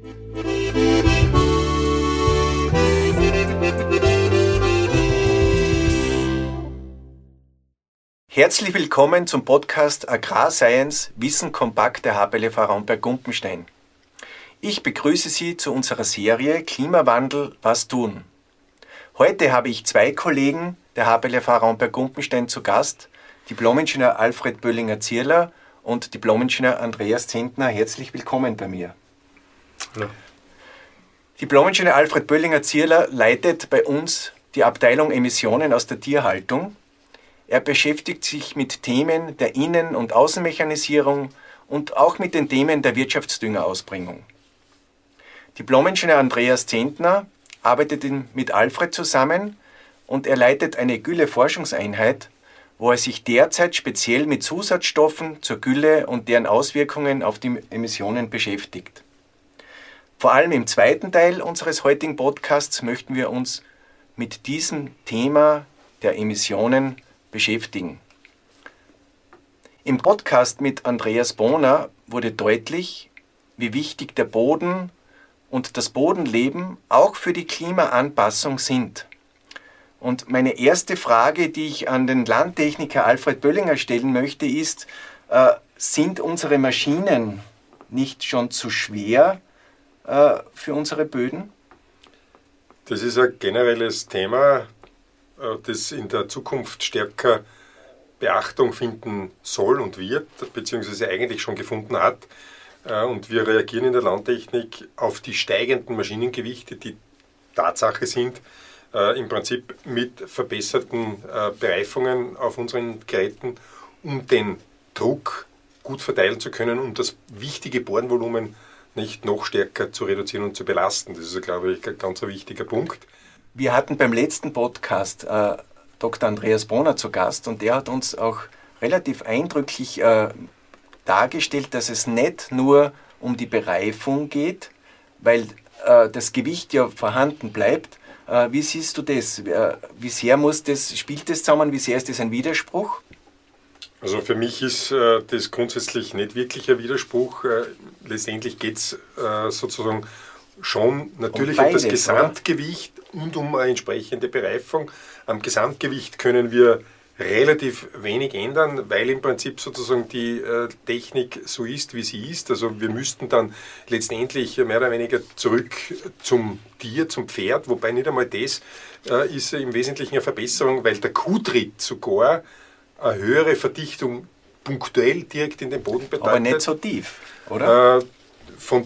Herzlich willkommen zum Podcast Agrarscience Wissen kompakt der HPLV Raumberg-Gumpenstein. Ich begrüße Sie zu unserer Serie Klimawandel, was tun? Heute habe ich zwei Kollegen der HPLV Raumberg-Gumpenstein zu Gast, Diplom-Ingenieur Alfred Böllinger-Zierler und Diplom-Ingenieur Andreas Zentner. Herzlich willkommen bei mir. Ja. Diplom-Ingenieur Alfred Böllinger-Zierler leitet bei uns die Abteilung Emissionen aus der Tierhaltung. Er beschäftigt sich mit Themen der Innen- und Außenmechanisierung und auch mit den Themen der Wirtschaftsdüngerausbringung. Diplom-Ingenieur Andreas Zentner arbeitet mit Alfred zusammen und er leitet eine Gülle-Forschungseinheit, wo er sich derzeit speziell mit Zusatzstoffen zur Gülle und deren Auswirkungen auf die Emissionen beschäftigt. Vor allem im zweiten Teil unseres heutigen Podcasts möchten wir uns mit diesem Thema der Emissionen beschäftigen. Im Podcast mit Andreas Bohner wurde deutlich, wie wichtig der Boden und das Bodenleben auch für die Klimaanpassung sind. Und meine erste Frage, die ich an den Landtechniker Alfred Böllinger stellen möchte, ist, sind unsere Maschinen nicht schon zu schwer für unsere Böden? Das ist ein generelles Thema, das in der Zukunft stärker Beachtung finden soll und wird, beziehungsweise eigentlich schon gefunden hat. Und wir reagieren in der Landtechnik auf die steigenden Maschinengewichte, die Tatsache sind, im Prinzip mit verbesserten Bereifungen auf unseren Geräten, um den Druck gut verteilen zu können, um das wichtige Bohrenvolumen nicht noch stärker zu reduzieren und zu belasten. Das ist, glaube ich, ein ganz wichtiger Punkt. Wir hatten beim letzten Podcast Dr. Andreas Bohner zu Gast und der hat uns auch relativ eindrücklich dargestellt, dass es nicht nur um die Bereifung geht, weil das Gewicht ja vorhanden bleibt. Wie siehst du das? Wie sehr spielt das zusammen? Wie sehr ist das ein Widerspruch? Also für mich ist das grundsätzlich nicht wirklich ein Widerspruch. Letztendlich geht es sozusagen schon natürlich um das Gesamtgewicht und um eine entsprechende Bereifung. Am Gesamtgewicht können wir relativ wenig ändern, weil im Prinzip sozusagen die Technik so ist, wie sie ist. Also wir müssten dann letztendlich mehr oder weniger zurück zum Tier, zum Pferd, wobei nicht einmal das ist im Wesentlichen eine Verbesserung, weil der Kuhtritt sogar eine höhere Verdichtung punktuell direkt in den Boden bedeutet. Aber nicht so tief, oder? Vom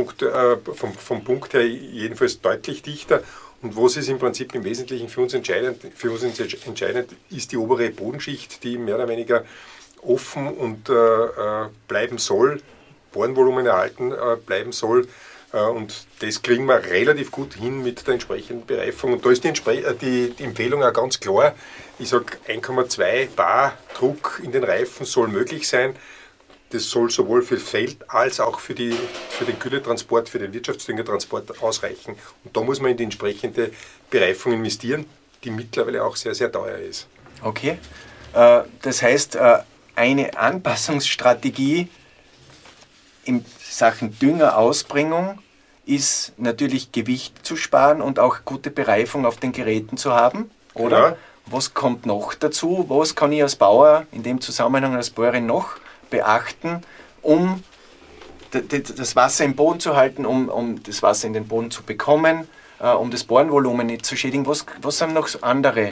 Punkt her jedenfalls deutlich dichter. Und was ist im Prinzip im Wesentlichen für uns entscheidend? Für uns entscheidend ist die obere Bodenschicht, die mehr oder weniger offen und bleiben soll, Bohrenvolumen erhalten bleiben soll. Und das kriegen wir relativ gut hin mit der entsprechenden Bereifung. Und da ist die Empfehlung auch ganz klar. Ich sage, 1,2 Bar Druck in den Reifen soll möglich sein. Das soll sowohl für das Feld als auch für den Gülletransport, für den Wirtschaftsdüngertransport ausreichen. Und da muss man in die entsprechende Bereifung investieren, die mittlerweile auch sehr, sehr teuer ist. Okay. Das heißt, eine Anpassungsstrategie in Sachen Düngerausbringung ist natürlich Gewicht zu sparen und auch gute Bereifung auf den Geräten zu haben, oder? Genau. Was kommt noch dazu? Was kann ich als Bauer in dem Zusammenhang als Bäuerin noch beachten, um das Wasser im Boden zu halten, um das Wasser in den Boden zu bekommen, um das Bohrenvolumen nicht zu schädigen? Was sind noch andere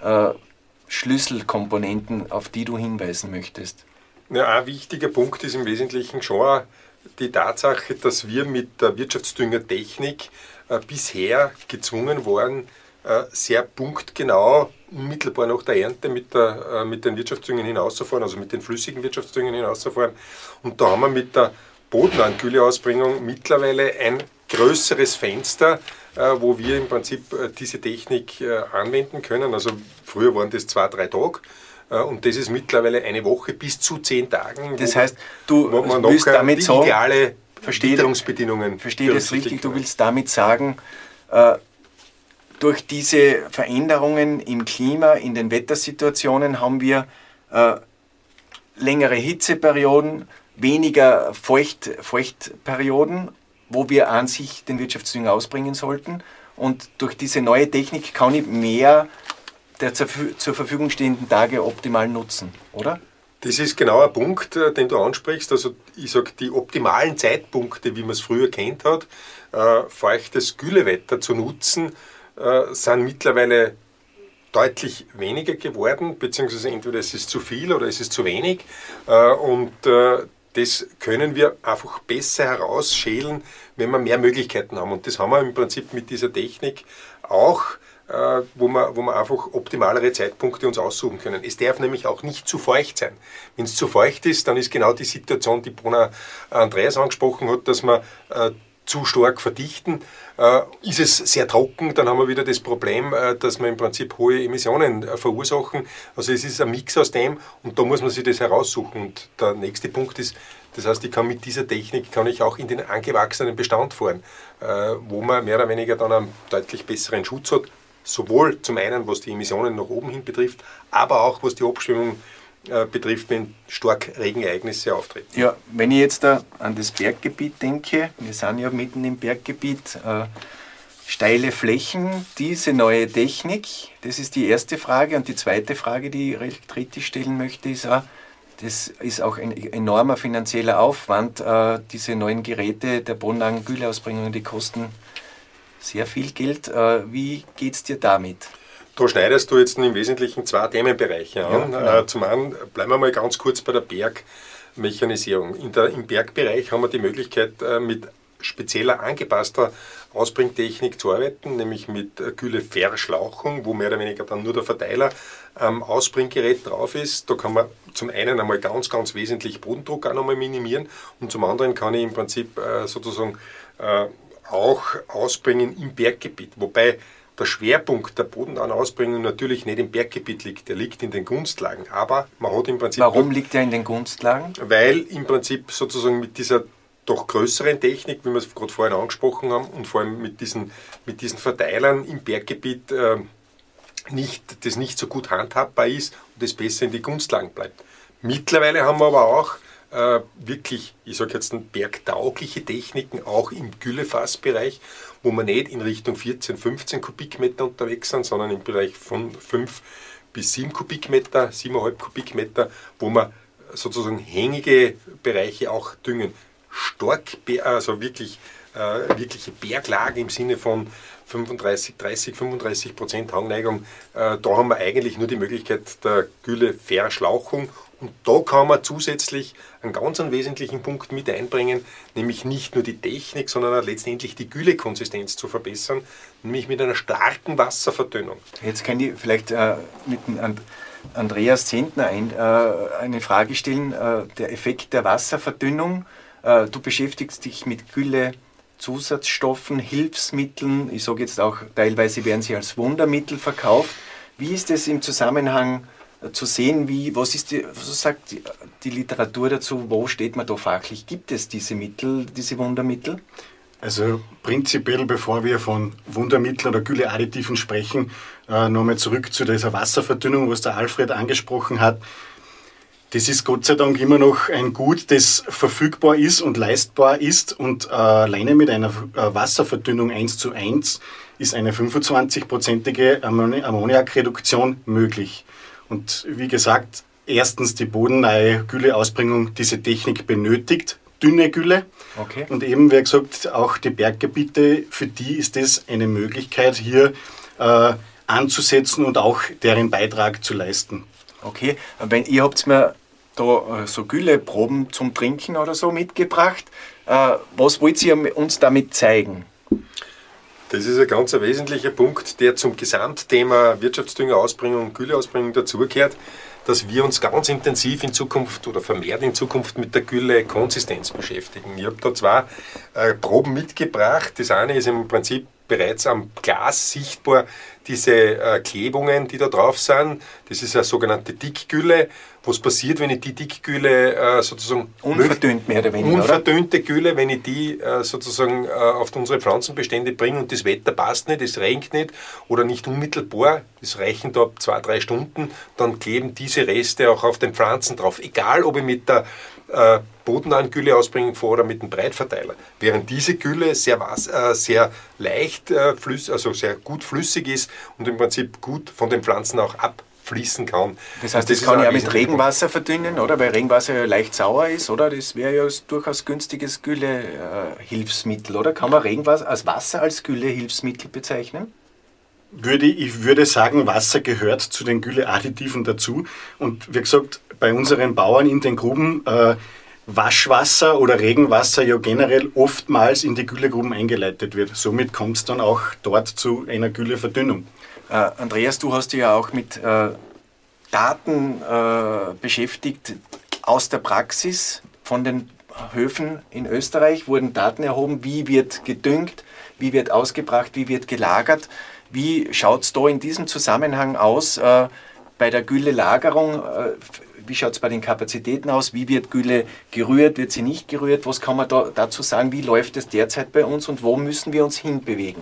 Schlüsselkomponenten, auf die du hinweisen möchtest? Ja, ein wichtiger Punkt ist im Wesentlichen schon die Tatsache, dass wir mit der Wirtschaftsdüngertechnik bisher gezwungen waren, sehr punktgenau, unmittelbar nach der Ernte mit den Wirtschaftsdüngern hinauszufahren, also mit den flüssigen Wirtschaftsdüngern hinauszufahren. Und da haben wir mit der Bodenangülleausbringung mittlerweile ein größeres Fenster, wo wir im Prinzip diese Technik anwenden können. Also früher waren das 2-3 Tage. Und das ist mittlerweile eine Woche bis zu 10 Tagen. Das heißt, du willst damit sagen, ideale Witterungsbedingungen. Verstehe das richtig, du willst damit sagen, durch diese Veränderungen im Klima, in den Wettersituationen haben wir längere Hitzeperioden, weniger Feuchtperioden, wo wir an sich den Wirtschaftsdünger ausbringen sollten. Und durch diese neue Technik kann ich mehr der zur Verfügung stehenden Tage optimal nutzen, oder? Das ist genau ein Punkt, den du ansprichst. Also ich sage, die optimalen Zeitpunkte, wie man es früher kennt hat, feuchtes Güllewetter zu nutzen, sind mittlerweile deutlich weniger geworden, beziehungsweise entweder es ist zu viel oder es ist zu wenig. Und das können wir einfach besser herausschälen, wenn wir mehr Möglichkeiten haben. Und das haben wir im Prinzip mit dieser Technik auch, wo wir einfach optimalere Zeitpunkte uns aussuchen können. Es darf nämlich auch nicht zu feucht sein. Wenn es zu feucht ist, dann ist genau die Situation, die Brunner Andreas angesprochen hat, dass wir zu stark verdichten. Ist es sehr trocken, dann haben wir wieder das Problem, dass wir im Prinzip hohe Emissionen verursachen. Also es ist ein Mix aus dem und da muss man sich das heraussuchen. Und der nächste Punkt ist, das heißt, ich kann mit dieser Technik auch in den angewachsenen Bestand fahren, wo man mehr oder weniger dann einen deutlich besseren Schutz hat, sowohl zum einen, was die Emissionen nach oben hin betrifft, aber auch, was die Abschwemmung betrifft, wenn stark Regenereignisse auftreten. Ja, wenn ich jetzt da an das Berggebiet denke, wir sind ja mitten im Berggebiet, steile Flächen, diese neue Technik, das ist die erste Frage. Und die zweite Frage, die ich recht kritisch stellen möchte, ist auch, das ist auch ein enormer finanzieller Aufwand. Diese neuen Geräte der Bodenlagen-Gülleausbringung, die kosten sehr viel Geld. Wie geht es dir damit? Da schneidest du jetzt im Wesentlichen zwei Themenbereiche an. Ja, genau. Zum einen bleiben wir mal ganz kurz bei der Bergmechanisierung. Im Bergbereich haben wir die Möglichkeit, mit spezieller angepasster Ausbringtechnik zu arbeiten, nämlich mit Gülleverschlauchung, wo mehr oder weniger dann nur der Verteiler am Ausbringgerät drauf ist. Da kann man zum einen einmal ganz, ganz wesentlich Bodendruck auch nochmal minimieren und zum anderen kann ich im Prinzip sozusagen auch ausbringen im Berggebiet, wobei der Schwerpunkt der Bodenausausbringung natürlich nicht im Berggebiet liegt, der liegt in den Gunstlagen, aber man hat im Prinzip... Warum liegt er in den Gunstlagen? Weil im Prinzip sozusagen mit dieser doch größeren Technik, wie wir es gerade vorhin angesprochen haben, und vor allem mit diesen Verteilern im Berggebiet das nicht so gut handhabbar ist und das besser in die Gunstlagen bleibt. Mittlerweile haben wir aber auch wirklich, ich sage jetzt, bergtaugliche Techniken, auch im Güllefassbereich, wo wir nicht in Richtung 14, 15 Kubikmeter unterwegs sind, sondern im Bereich von 5 bis 7 Kubikmeter, 7,5 Kubikmeter, wo wir sozusagen hängige Bereiche auch düngen. Also wirkliche Berglage im Sinne von 35% Hangneigung, da haben wir eigentlich nur die Möglichkeit der Gülleverschlauchung. Und da kann man zusätzlich einen ganz wesentlichen Punkt mit einbringen, nämlich nicht nur die Technik, sondern auch letztendlich die Güllekonsistenz zu verbessern, nämlich mit einer starken Wasserverdünnung. Jetzt kann ich vielleicht mit Andreas Zentner eine Frage stellen. Der Effekt der Wasserverdünnung, du beschäftigst dich mit Güllezusatzstoffen, Hilfsmitteln, ich sage jetzt auch, teilweise werden sie als Wundermittel verkauft. Wie ist das im Zusammenhang zu sehen, was sagt die Literatur dazu, wo steht man da fachlich? Gibt es diese Mittel, diese Wundermittel? Also prinzipiell, bevor wir von Wundermitteln oder Gülleadditiven sprechen, nochmal zurück zu dieser Wasserverdünnung, was der Alfred angesprochen hat. Das ist Gott sei Dank immer noch ein Gut, das verfügbar ist und leistbar ist und alleine mit einer Wasserverdünnung 1:1 ist eine 25-prozentige Ammoniakreduktion möglich. Und wie gesagt, erstens die bodennahe Gülleausbringung diese Technik benötigt, dünne Gülle. Okay. Und eben, wie gesagt, auch die Berggebiete, für die ist es eine Möglichkeit, hier anzusetzen und auch deren Beitrag zu leisten. Okay, wenn ihr habt mir da so Gülleproben zum Trinken oder so mitgebracht, was wollt ihr uns damit zeigen? Das ist ein ganz wesentlicher Punkt, der zum Gesamtthema Wirtschaftsdüngerausbringung und Gülleausbringung dazugehört, dass wir uns ganz intensiv in Zukunft oder vermehrt in Zukunft mit der Güllekonsistenz beschäftigen. Ich habe da zwei Proben mitgebracht. Das eine ist im Prinzip bereits am Glas sichtbar, diese Klebungen, die da drauf sind. Das ist eine sogenannte Dickgülle. Was passiert, wenn ich die Dickgülle sozusagen... Unverdünnt mehr oder weniger, unverdünnte Gülle, wenn ich die sozusagen auf unsere Pflanzenbestände bringe und das Wetter passt nicht, es regnet nicht oder nicht unmittelbar, das reichen da 2-3 Stunden, dann kleben diese Reste auch auf den Pflanzen drauf. Egal, ob ich mit der bodennahen Gülleausbringung vor oder mit dem Breitverteiler. Während diese Gülle sehr leicht, also sehr gut flüssig ist und im Prinzip gut von den Pflanzen auch abfließen kann. Das heißt, das kann ich auch mit Regenwasser verdünnen, oder? Weil Regenwasser ja leicht sauer ist, oder? Das wäre ja durchaus günstiges Güllehilfsmittel, oder? Kann man Regenwasser als Güllehilfsmittel bezeichnen? Ich würde sagen, Wasser gehört zu den Gülleadditiven dazu. Und wie gesagt, bei unseren Bauern in den Gruben Waschwasser oder Regenwasser ja generell oftmals in die Güllegruben eingeleitet wird. Somit kommt es dann auch dort zu einer Gülleverdünnung. Andreas, du hast dich ja auch mit Daten beschäftigt aus der Praxis. Von den Höfen in Österreich wurden Daten erhoben, wie wird gedüngt, wie wird ausgebracht, wie wird gelagert. Wie schaut es da in diesem Zusammenhang aus bei der Güllelagerung? Wie schaut es bei den Kapazitäten aus? Wie wird Gülle gerührt? Wird sie nicht gerührt? Was kann man dazu sagen? Wie läuft es derzeit bei uns und wo müssen wir uns hinbewegen?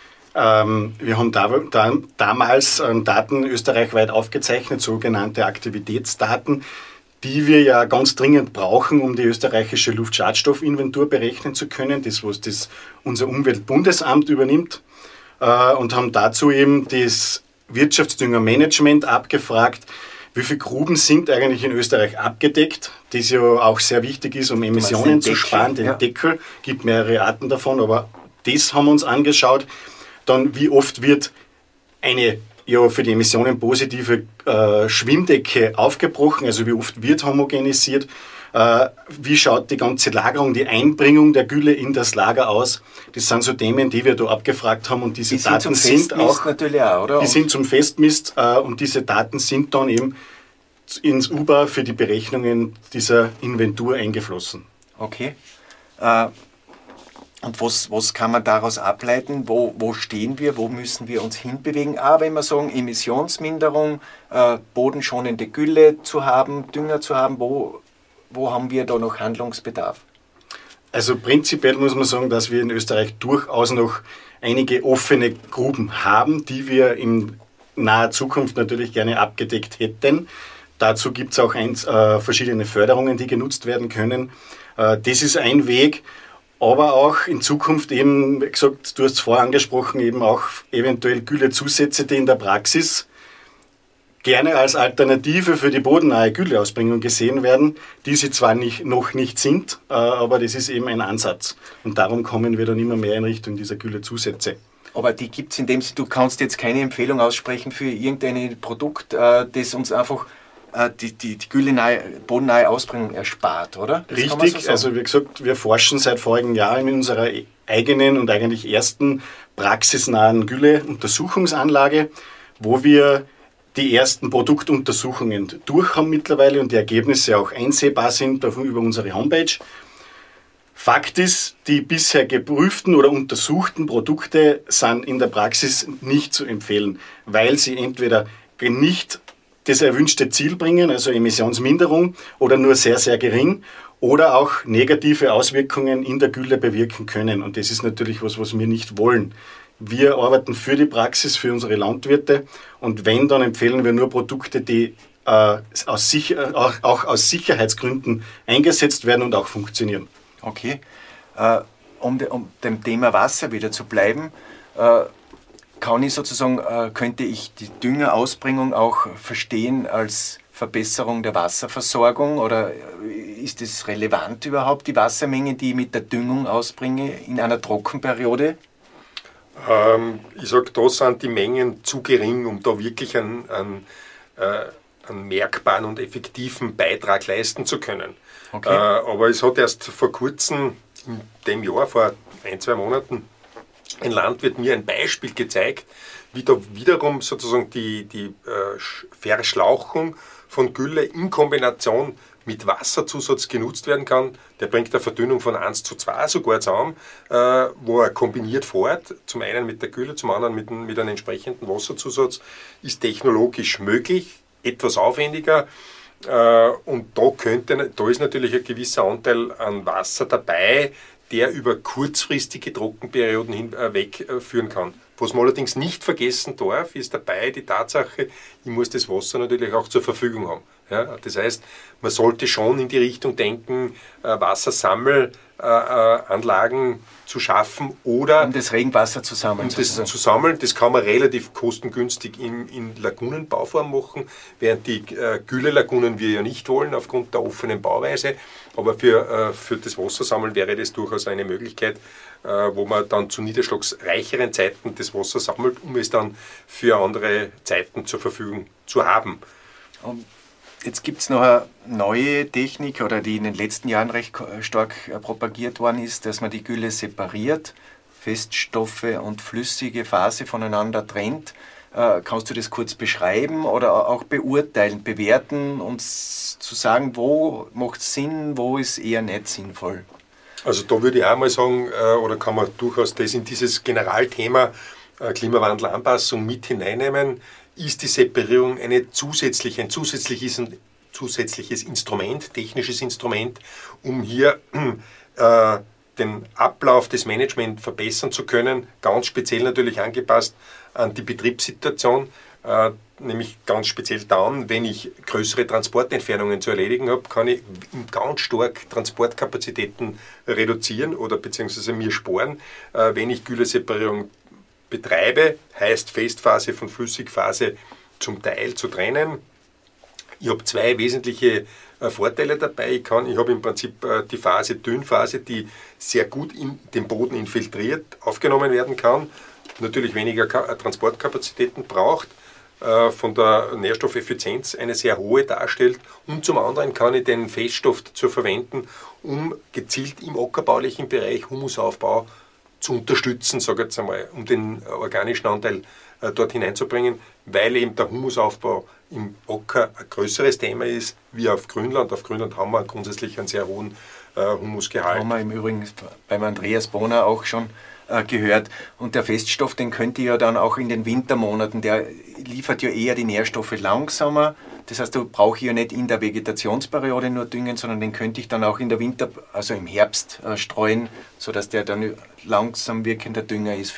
Wir haben damals Daten österreichweit aufgezeichnet, sogenannte Aktivitätsdaten, die wir ja ganz dringend brauchen, um die österreichische Luftschadstoffinventur berechnen zu können. Das, was unser Umweltbundesamt übernimmt. Und haben dazu eben das Wirtschaftsdüngermanagement abgefragt, wie viele Gruben sind eigentlich in Österreich abgedeckt, das ja auch sehr wichtig ist, um Emissionen zu sparen. Den Deckel, gibt mehrere Arten davon, aber das haben wir uns angeschaut. Dann, wie oft wird eine für die Emissionen positive Schwimmdecke aufgebrochen, also wie oft wird homogenisiert. Wie schaut die ganze Lagerung, die Einbringung der Gülle in das Lager aus? Das sind so Themen, die wir da abgefragt haben und diese Daten sind auch natürlich auch, oder? Die sind zum Festmist und diese Daten sind dann eben ins UBA für die Berechnungen dieser Inventur eingeflossen. Okay. Und was kann man daraus ableiten? Wo stehen wir? Wo müssen wir uns hinbewegen? Wenn wir sagen, Emissionsminderung, bodenschonende Gülle zu haben, Dünger zu haben, wo haben wir da noch Handlungsbedarf? Also prinzipiell muss man sagen, dass wir in Österreich durchaus noch einige offene Gruben haben, die wir in naher Zukunft natürlich gerne abgedeckt hätten. Dazu gibt es auch verschiedene Förderungen, die genutzt werden können. Das ist ein Weg, aber auch in Zukunft eben, wie gesagt, du hast es vorher angesprochen, eben auch eventuell Güllezusätze, die in der Praxis gerne als Alternative für die bodennahe Gülleausbringung gesehen werden, die sie zwar noch nicht sind, aber das ist eben ein Ansatz. Und darum kommen wir dann immer mehr in Richtung dieser Güllezusätze. Aber die gibt es in dem Sinne, du kannst jetzt keine Empfehlung aussprechen für irgendein Produkt, das uns einfach die bodennahe Ausbringung erspart, oder? Das richtig, so also wie gesagt, wir forschen seit vorigen Jahr in unserer eigenen und eigentlich ersten praxisnahen Gülleuntersuchungsanlage, wo wir die ersten Produktuntersuchungen durch haben mittlerweile und die Ergebnisse auch einsehbar sind über unsere Homepage. Fakt ist, die bisher geprüften oder untersuchten Produkte sind in der Praxis nicht zu empfehlen, weil sie entweder nicht das erwünschte Ziel bringen, also Emissionsminderung, oder nur sehr, sehr gering, oder auch negative Auswirkungen in der Gülle bewirken können. Und das ist natürlich was wir nicht wollen. Wir arbeiten für die Praxis, für unsere Landwirte und wenn, dann empfehlen wir nur Produkte, die auch aus Sicherheitsgründen eingesetzt werden und auch funktionieren. Okay. Um dem Thema Wasser wieder zu bleiben, könnte ich die Düngerausbringung auch verstehen als Verbesserung der Wasserversorgung oder ist es relevant überhaupt, die Wassermenge, die ich mit der Düngung ausbringe in einer Trockenperiode? Ich sage, da sind die Mengen zu gering, um da wirklich einen merkbaren und effektiven Beitrag leisten zu können. Okay. Aber es hat erst vor kurzem, in dem Jahr, vor 1-2 Monaten, ein Landwirt mir ein Beispiel gezeigt, wie da wiederum sozusagen die Verschlauchung von Gülle in Kombination mit Wasserzusatz genutzt werden kann. Der bringt eine Verdünnung von 1:2 sogar zusammen, wo er kombiniert fährt, zum einen mit der Gülle, zum anderen mit einem entsprechenden Wasserzusatz, ist technologisch möglich, etwas aufwendiger und da ist natürlich ein gewisser Anteil an Wasser dabei, der über kurzfristige Trockenperioden hinweg führen kann. Was man allerdings nicht vergessen darf, ist dabei die Tatsache, ich muss das Wasser natürlich auch zur Verfügung haben. Ja, das heißt, man sollte schon in die Richtung denken, Wassersammelanlagen zu schaffen oder um das Regenwasser zu sammeln. Das zu sammeln, das kann man relativ kostengünstig in Lagunenbauform machen, während die Gülle-Lagunen wir ja nicht wollen aufgrund der offenen Bauweise. Aber für das Wassersammeln wäre das durchaus eine Möglichkeit, wo man dann zu niederschlagsreicheren Zeiten das Wasser sammelt, um es dann für andere Zeiten zur Verfügung zu haben. Jetzt gibt es noch eine neue Technik, oder die in den letzten Jahren recht stark propagiert worden ist, dass man die Gülle separiert, Feststoffe und flüssige Phase voneinander trennt. Kannst du das kurz beschreiben oder auch beurteilen, bewerten und zu sagen, wo macht es Sinn, wo ist eher nicht sinnvoll? Also da würde ich auch mal sagen, oder kann man durchaus das in dieses Generalthema Klimawandelanpassung mit hineinnehmen. Ist die Separierung ein zusätzliches Instrument, technisches Instrument, um hier den Ablauf des Managements verbessern zu können, ganz speziell natürlich angepasst an die Betriebssituation, nämlich ganz speziell dann, wenn ich größere Transportentfernungen zu erledigen habe, kann ich ganz stark Transportkapazitäten reduzieren oder beziehungsweise mir sparen, wenn ich Gülleseparierung betreibe, heißt Festphase von Flüssigphase zum Teil zu trennen. Ich habe zwei wesentliche Vorteile dabei. Ich habe im Prinzip die Phase, Dünnphase, die sehr gut in den Boden infiltriert aufgenommen werden kann, natürlich weniger Transportkapazitäten braucht, von der Nährstoffeffizienz eine sehr hohe darstellt, und zum anderen kann ich den Feststoff dazu verwenden, um gezielt im ackerbaulichen Bereich Humusaufbau zu unterstützen, sage ich jetzt einmal, um den organischen Anteil dort hineinzubringen, weil eben der Humusaufbau im Acker ein größeres Thema ist, wie auf Grünland. Auf Grünland haben wir grundsätzlich einen sehr hohen Humusgehalt. Haben wir im Übrigen beim Andreas Bohner auch schon gehört. Und der Feststoff, den könnt ihr ja dann auch in den Wintermonaten, der liefert ja eher die Nährstoffe langsamer. Das heißt, du brauchst ja nicht in der Vegetationsperiode nur düngen, sondern den könnte ich dann auch in der also im Herbst streuen, sodass der dann langsam wirkender Dünger ist für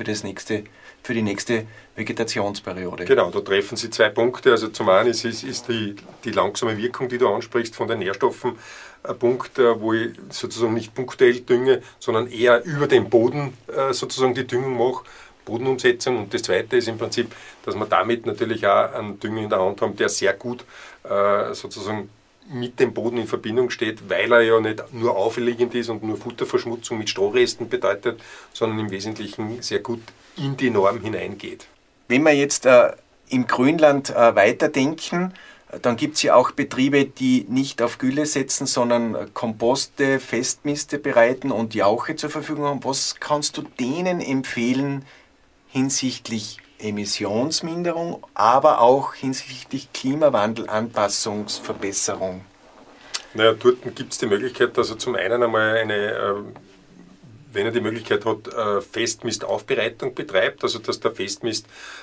die nächste Vegetationsperiode. Genau, da treffen Sie zwei Punkte. Also zum einen ist die langsame Wirkung, die du ansprichst, von den Nährstoffen, ein Punkt, wo ich sozusagen nicht punktuell dünge, sondern eher über den Boden sozusagen die Düngung mache, Bodenumsetzung. Und das Zweite ist im Prinzip, dass wir damit natürlich auch einen Dünger in der Hand haben, der sehr gut sozusagen mit dem Boden in Verbindung steht, weil er ja nicht nur aufliegend ist und nur Futterverschmutzung mit Strohresten bedeutet, sondern im Wesentlichen sehr gut in die Norm hineingeht. Wenn wir jetzt im Grünland weiterdenken, dann gibt es ja auch Betriebe, die nicht auf Gülle setzen, sondern Komposte, Festmiste bereiten und Jauche zur Verfügung haben. Was kannst du denen empfehlen hinsichtlich Emissionsminderung, aber auch hinsichtlich Klimawandelanpassungsverbesserung? Naja, dort gibt es die Möglichkeit, also zum einen einmal wenn er die Möglichkeit hat, Festmistaufbereitung betreibt, also dass der Festmist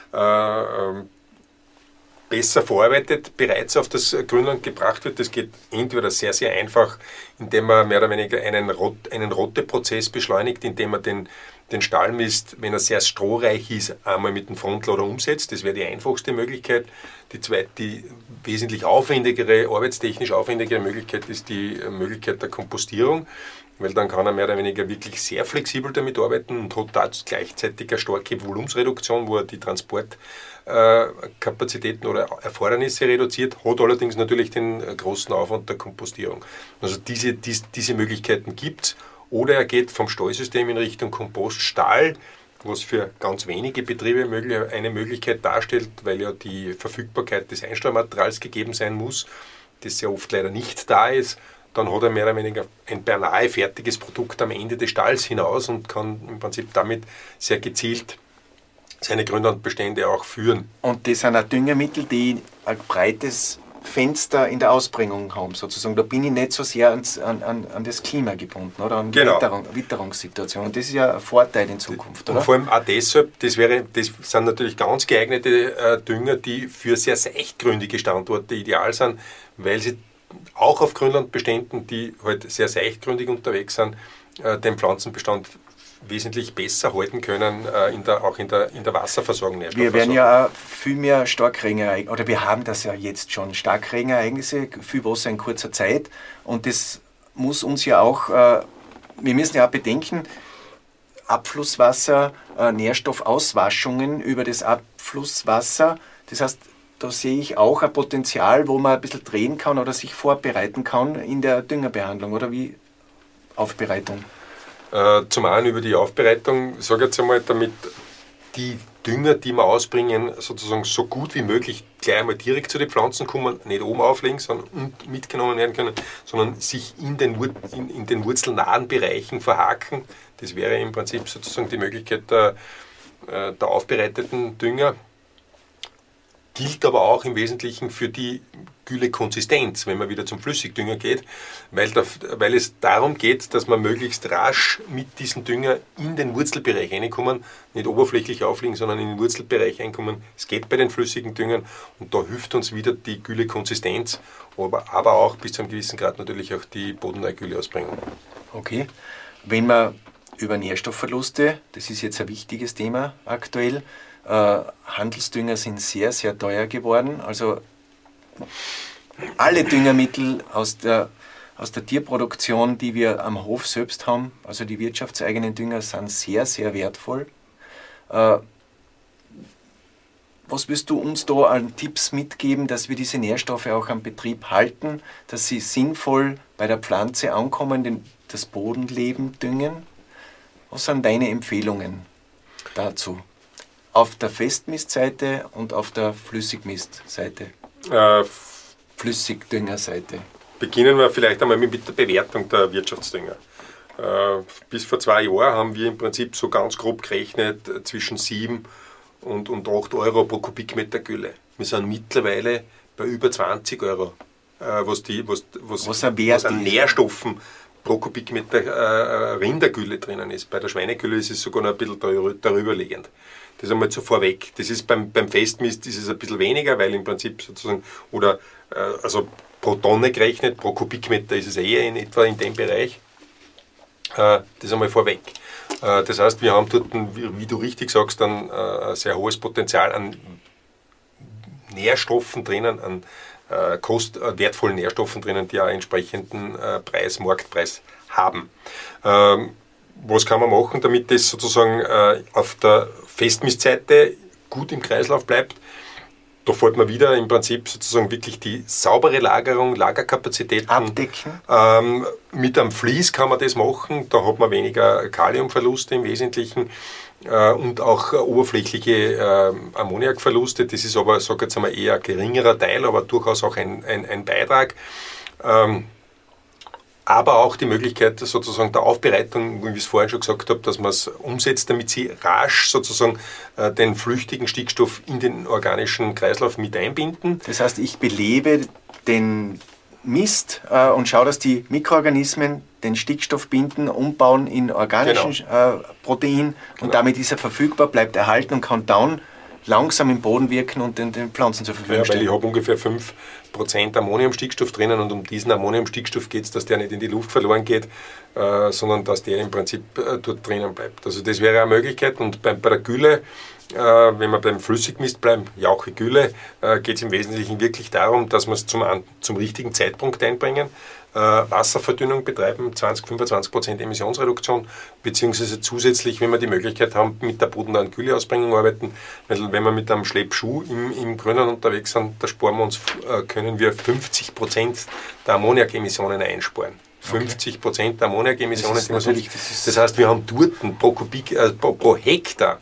besser verarbeitet bereits auf das Grünland gebracht wird. Das geht entweder sehr, sehr einfach, indem man mehr oder weniger einen Rotteprozess beschleunigt, indem man den Stallmist, wenn er sehr strohreich ist, einmal mit dem Frontlader umsetzt. Das wäre die einfachste Möglichkeit. Die wesentlich arbeitstechnisch aufwendigere Möglichkeit ist die Möglichkeit der Kompostierung, weil dann kann er mehr oder weniger wirklich sehr flexibel damit arbeiten und hat gleichzeitig eine starke Volumensreduktion, wo er die Transportkapazitäten oder Erfordernisse reduziert, hat allerdings natürlich den großen Aufwand der Kompostierung. Also diese Möglichkeiten gibt es. Oder er geht vom Stallsystem in Richtung Kompoststall, was für ganz wenige Betriebe eine Möglichkeit darstellt, weil ja die Verfügbarkeit des Einstreumaterials gegeben sein muss, das sehr oft leider nicht da ist. Dann hat er mehr oder weniger ein beinahe fertiges Produkt am Ende des Stalls hinaus und kann im Prinzip damit sehr gezielt seine Grünlandbestände auch führen. Und das sind auch Düngemittel, die ein breites Fenster in der Ausbringung haben, sozusagen. Da bin ich nicht so sehr an das Klima gebunden, oder an die Witterungssituation. Und das ist ja ein Vorteil in Zukunft, oder? Und vor allem auch deshalb, das sind natürlich ganz geeignete Dünger, die für sehr seichtgründige Standorte ideal sind, weil sie auch auf Grünlandbeständen, die halt sehr seichtgründig unterwegs sind, den Pflanzenbestand wesentlich besser halten können, auch in der Wasserversorgung. Wir werden ja auch viel mehr Starkregenereignisse, oder wir haben das ja jetzt schon, Starkregenereignisse, viel Wasser in kurzer Zeit. Und das muss uns ja auch, wir müssen ja auch bedenken, Abflusswasser, Nährstoffauswaschungen über das Abflusswasser. Das heißt, da sehe ich auch ein Potenzial, wo man ein bisschen drehen kann oder sich vorbereiten kann in der Düngerbehandlung oder wie Aufbereitung. Zum einen über die Aufbereitung, ich sage jetzt einmal, damit die Dünger, die wir ausbringen, sozusagen so gut wie möglich gleich einmal direkt zu den Pflanzen kommen, nicht oben auflegen, sondern mitgenommen werden können, sondern sich in den wurzelnahen Bereichen verhaken. Das wäre im Prinzip sozusagen die Möglichkeit der aufbereiteten Dünger. Gilt aber auch im Wesentlichen für die Güllekonsistenz, wenn man wieder zum Flüssigdünger geht, weil es darum geht, dass man möglichst rasch mit diesem Dünger in den Wurzelbereich reinkommen, nicht oberflächlich aufliegen, sondern in den Wurzelbereich reinkommen. Es geht bei den flüssigen Düngern und da hilft uns wieder die Güllekonsistenz, aber auch bis zu einem gewissen Grad natürlich auch die bodennahe Gülleausbringung. Okay, wenn man über Nährstoffverluste, das ist jetzt ein wichtiges Thema aktuell, Handelsdünger sind sehr, sehr teuer geworden. Also alle Düngermittel aus der Tierproduktion, die wir am Hof selbst haben, also die wirtschaftseigenen Dünger, sind sehr, sehr wertvoll. Was willst du uns da an Tipps mitgeben, dass wir diese Nährstoffe auch am Betrieb halten, dass sie sinnvoll bei der Pflanze ankommen, das Bodenleben düngen? Was sind deine Empfehlungen dazu? Auf der Festmistseite und auf der Flüssigmistseite. Flüssigdüngerseite. Beginnen wir vielleicht einmal mit der Bewertung der Wirtschaftsdünger. Bis vor 2 Jahren haben wir im Prinzip so ganz grob gerechnet zwischen 7 und 8 Euro pro Kubikmeter Gülle. Wir sind mittlerweile bei über 20 Euro, was an Nährstoffen pro Kubikmeter Rindergülle drinnen ist. Bei der Schweinegülle ist es sogar noch ein bisschen darüber liegend. Das einmal so vorweg. Das ist beim Festmist ist es ein bisschen weniger, weil im Prinzip sozusagen, also pro Tonne gerechnet, pro Kubikmeter ist es eher in etwa in dem Bereich. Das einmal vorweg. Das heißt, wir haben dort, wie du richtig sagst, ein sehr hohes Potenzial an Nährstoffen drinnen, an wertvollen Nährstoffen drinnen, die auch entsprechenden Marktpreis haben. Was kann man machen, damit das sozusagen auf der Festmistseite gut im Kreislauf bleibt? Da fällt man wieder im Prinzip sozusagen wirklich die saubere Lagerung, Lagerkapazitäten abdecken. Mit einem Vlies kann man das machen, da hat man weniger Kaliumverluste im Wesentlichen und auch oberflächliche Ammoniakverluste. Das ist aber, sage jetzt einmal, eher ein geringerer Teil, aber durchaus auch ein Beitrag. Aber auch die Möglichkeit sozusagen der Aufbereitung, wie ich es vorhin schon gesagt habe, dass man es umsetzt, damit sie rasch sozusagen den flüchtigen Stickstoff in den organischen Kreislauf mit einbinden. Das heißt, ich belebe den Mist und schaue, dass die Mikroorganismen den Stickstoff binden, umbauen in organischen Protein und damit ist er verfügbar, bleibt erhalten und kann dann langsam im Boden wirken und den Pflanzen zur Verfügung stellen. Weil ich habe ungefähr 5% Ammoniumstickstoff drinnen und um diesen Ammoniumstickstoff geht es, dass der nicht in die Luft verloren geht, sondern dass der im Prinzip dort drinnen bleibt. Also das wäre eine Möglichkeit und bei der Gülle, wenn wir beim Flüssigmist bleiben, Jauche Gülle, geht es im Wesentlichen wirklich darum, dass wir es zum richtigen Zeitpunkt einbringen, Wasserverdünnung betreiben, 20-25% Emissionsreduktion, beziehungsweise zusätzlich, wenn wir die Möglichkeit haben, mit der bodennahen Gülleausbringung arbeiten, weil wenn wir mit einem Schleppschuh im Grünen unterwegs sind, da können wir 50% der Ammoniakemissionen einsparen. 50% der Ammoniakemissionen. Das heißt, wir haben dort pro Hektar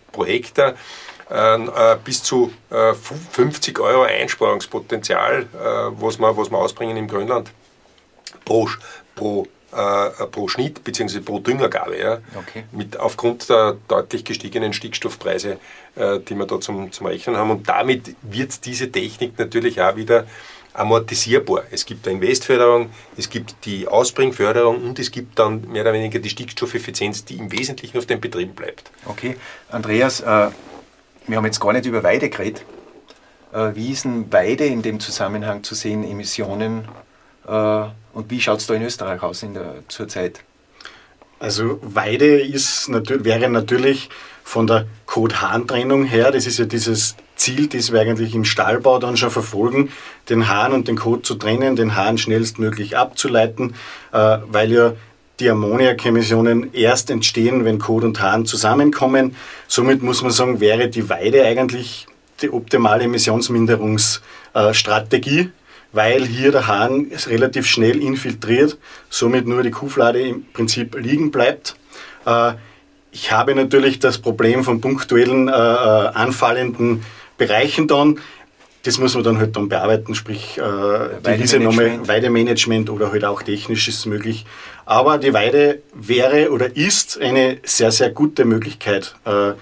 bis zu 50 Euro Einsparungspotenzial, was wir ausbringen im Grünland pro Schnitt bzw. pro Düngergabe. Ja. Okay. Aufgrund der deutlich gestiegenen Stickstoffpreise, die wir da zum Rechnen haben. Und damit wird diese Technik natürlich auch wieder amortisierbar. Es gibt eine Investförderung, es gibt die Ausbringförderung und es gibt dann mehr oder weniger die Stickstoffeffizienz, die im Wesentlichen auf den Betrieben bleibt. Okay, Andreas, wir haben jetzt gar nicht über Weide geredet. Wie ist denn Weide in dem Zusammenhang zu sehen, Emissionen? Und wie schaut es da in Österreich aus zurzeit? Also Weide wäre natürlich von der Kot-Hahn-Trennung her, das ist ja dieses Ziel, das wir eigentlich im Stallbau dann schon verfolgen, den Hahn und den Kot zu trennen, den Hahn schnellstmöglich abzuleiten, weil ja die Ammoniakemissionen erst entstehen, wenn Kot und Hahn zusammenkommen. Somit muss man sagen, wäre die Weide eigentlich die optimale Emissionsminderungsstrategie, weil hier der Hahn relativ schnell infiltriert, somit nur die Kuhflade im Prinzip liegen bleibt. Ich habe natürlich das Problem von punktuellen anfallenden Bereichen dann. Das muss man dann halt dann bearbeiten, sprich Weidemanagement oder halt auch technisch ist es möglich. Aber die Weide wäre oder ist eine sehr, sehr gute Möglichkeit,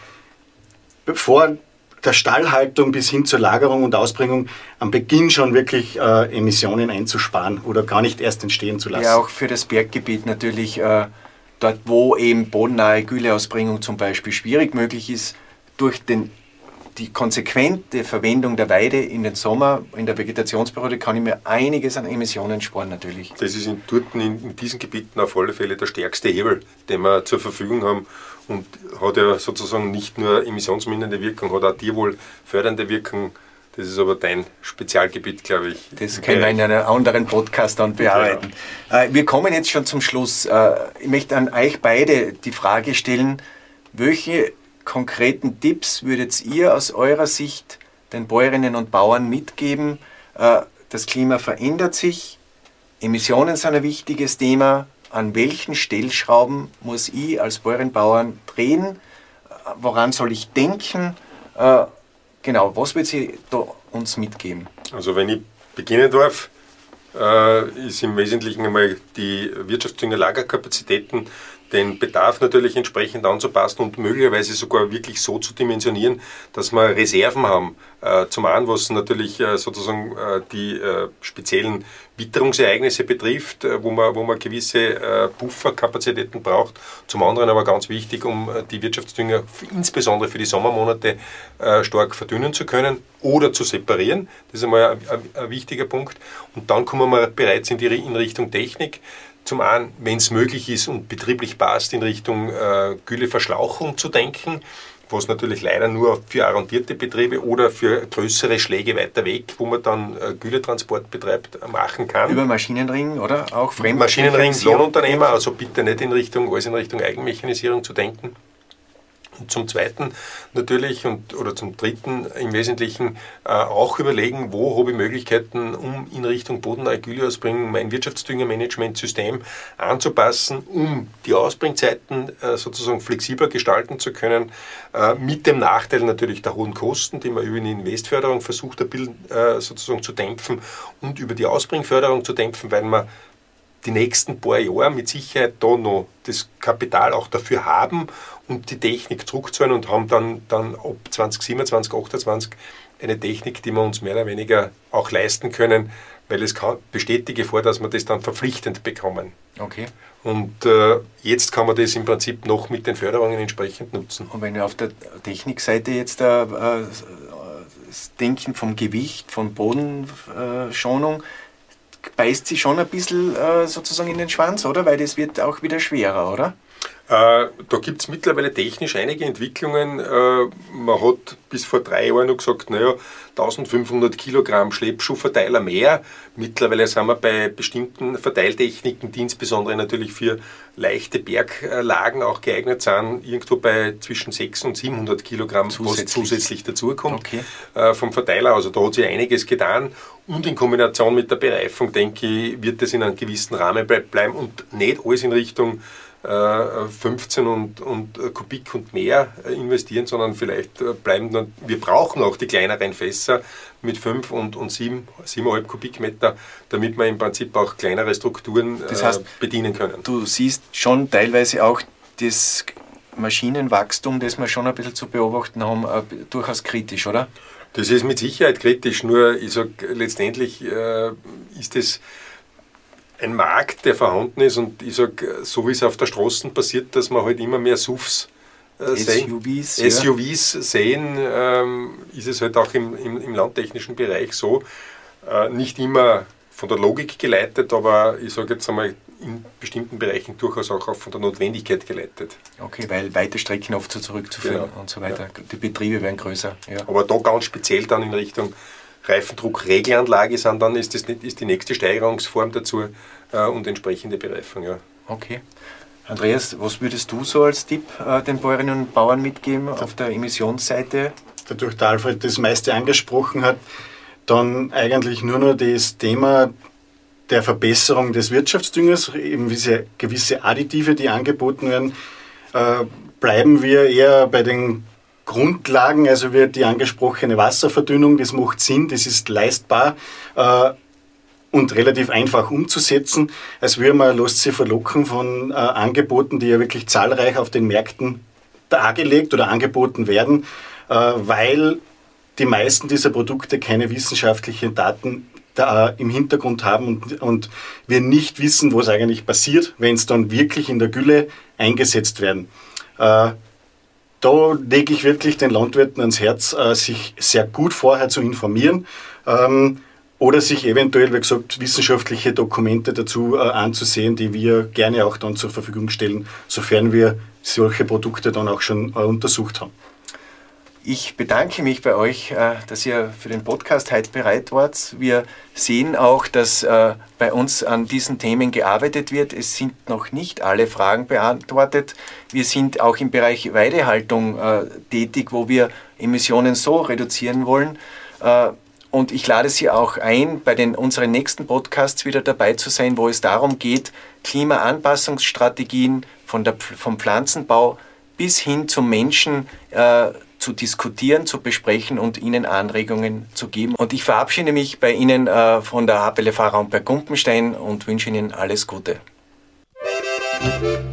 vor der Stallhaltung bis hin zur Lagerung und Ausbringung am Beginn schon wirklich Emissionen einzusparen oder gar nicht erst entstehen zu lassen. Ja, auch für das Berggebiet natürlich, dort wo eben bodennahe Güleausbringung zum Beispiel schwierig möglich ist, durch die konsequente Verwendung der Weide in den Sommer, in der Vegetationsperiode, kann ich mir einiges an Emissionen sparen natürlich. Das ist in diesen Gebieten auf alle Fälle der stärkste Hebel, den wir zur Verfügung haben und hat ja sozusagen nicht nur emissionsmindernde Wirkung, hat auch tierwohlfördernde Wirkung. Das ist aber dein Spezialgebiet, glaube ich. Das können wir in einem anderen Podcast dann bearbeiten. Ja. Wir kommen jetzt schon zum Schluss. Ich möchte an euch beide die Frage stellen, welche konkreten Tipps würdet ihr aus eurer Sicht den Bäuerinnen und Bauern mitgeben? Das Klima verändert sich, Emissionen sind ein wichtiges Thema. An welchen Stellschrauben muss ich als Bäuerin und Bauern drehen? Woran soll ich denken? Genau, was wird sie da uns mitgeben? Also wenn ich beginnen darf, ist im Wesentlichen einmal die Wirtschaftsdünger-Lagerkapazitäten, den Bedarf natürlich entsprechend anzupassen und möglicherweise sogar wirklich so zu dimensionieren, dass wir Reserven haben. Zum einen, was natürlich sozusagen die speziellen Witterungsereignisse betrifft, wo man gewisse Pufferkapazitäten braucht. Zum anderen aber ganz wichtig, um die Wirtschaftsdünger insbesondere für die Sommermonate stark verdünnen zu können oder zu separieren. Das ist einmal ein wichtiger Punkt. Und dann kommen wir bereits in Richtung Technik. Zum einen, wenn es möglich ist und betrieblich passt, in Richtung Gülleverschlauchung zu denken, was natürlich leider nur für arrondierte Betriebe oder für größere Schläge weiter weg, wo man dann Gülletransport betreibt, machen kann. Über Maschinenring, oder? Auch Maschinenring, Lohnunternehmer, also bitte nicht alles in Richtung Eigenmechanisierung zu denken. Und zum Zweiten natürlich oder zum Dritten im Wesentlichen auch überlegen, wo habe ich Möglichkeiten, um in Richtung bodennahe Gülleausbringung mein Wirtschaftsdüngermanagementsystem anzupassen, um die Ausbringzeiten sozusagen flexibler gestalten zu können, mit dem Nachteil natürlich der hohen Kosten, die man über die Investförderung versucht, ein bisschen sozusagen zu dämpfen und über die Ausbringförderung zu dämpfen, weil man die nächsten paar Jahre mit Sicherheit da noch das Kapital auch dafür haben und die Technik zurückzahlen und haben dann ab 2027, 2028 eine Technik, die wir uns mehr oder weniger auch leisten können, weil es besteht die Gefahr, dass wir das dann verpflichtend bekommen. Okay. Und jetzt kann man das im Prinzip noch mit den Förderungen entsprechend nutzen. Und wenn wir auf der Technikseite jetzt das Denken vom Gewicht, von Bodenschonung, beißt sie schon ein bisschen sozusagen in den Schwanz, oder? Weil das wird auch wieder schwerer, oder? Da gibt es mittlerweile technisch einige Entwicklungen. Man hat bis vor 3 Jahren noch gesagt, naja, 1500 Kilogramm Schleppschuhverteiler mehr. Mittlerweile sind wir bei bestimmten Verteiltechniken, die insbesondere natürlich für leichte Berglagen auch geeignet sind, irgendwo bei zwischen 600 und 700 Kilogramm, was zusätzlich dazukommt vom Verteiler. Also da hat sich einiges getan. Und in Kombination mit der Bereifung, denke ich, wird das in einem gewissen Rahmen bleiben und nicht alles in Richtung 15 und Kubik und mehr investieren, sondern vielleicht bleiben dann, wir brauchen auch die kleineren Fässer mit 5 und 7,5 Kubikmeter, damit wir im Prinzip auch kleinere Strukturen bedienen können. Du siehst schon teilweise auch das Maschinenwachstum, das wir schon ein bisschen zu beobachten haben, durchaus kritisch, oder? Das ist mit Sicherheit kritisch, nur ich sage, letztendlich ist es ein Markt, der vorhanden ist und ich sage, so wie es auf der Straße passiert, dass man halt immer mehr SUVs SUVs sehen, ist es halt auch im landtechnischen Bereich so, nicht immer von der Logik geleitet, aber ich sage jetzt einmal, in bestimmten Bereichen durchaus auch von der Notwendigkeit geleitet. Okay, weil weite Strecken oft so zurückzuführen und so weiter. Ja. Die Betriebe werden größer. Ja. Aber da ganz speziell dann in Richtung Reifendruckregelanlage ist die nächste Steigerungsform dazu und entsprechende Bereifung. Ja. Okay. Andreas, was würdest du so als Tipp den Bäuerinnen und Bauern mitgeben auf der Emissionsseite? Dadurch der Alfred das meiste angesprochen hat, dann eigentlich nur noch das Thema der Verbesserung des Wirtschaftsdüngers, eben diese gewisse Additive, die angeboten werden. Bleiben wir eher bei den Grundlagen, also wird die angesprochene Wasserverdünnung, das macht Sinn, das ist leistbar und relativ einfach umzusetzen. Also man lässt sich verlocken von Angeboten, die ja wirklich zahlreich auf den Märkten dargelegt oder angeboten werden, weil die meisten dieser Produkte keine wissenschaftlichen Daten im Hintergrund haben und wir nicht wissen, was eigentlich passiert, wenn es dann wirklich in der Gülle eingesetzt werden. Da lege ich wirklich den Landwirten ans Herz, sich sehr gut vorher zu informieren oder sich eventuell, wie gesagt, wissenschaftliche Dokumente dazu anzusehen, die wir gerne auch dann zur Verfügung stellen, sofern wir solche Produkte dann auch schon untersucht haben. Ich bedanke mich bei euch, dass ihr für den Podcast heute bereit wart. Wir sehen auch, dass bei uns an diesen Themen gearbeitet wird. Es sind noch nicht alle Fragen beantwortet. Wir sind auch im Bereich Weidehaltung tätig, wo wir Emissionen so reduzieren wollen. Und ich lade Sie auch ein, bei unseren nächsten Podcasts wieder dabei zu sein, wo es darum geht, Klimaanpassungsstrategien vom Pflanzenbau bis hin zum Menschen zu diskutieren, zu besprechen und Ihnen Anregungen zu geben. Und ich verabschiede mich bei Ihnen von der HPLV Raumberg-Gumpenstein und wünsche Ihnen alles Gute.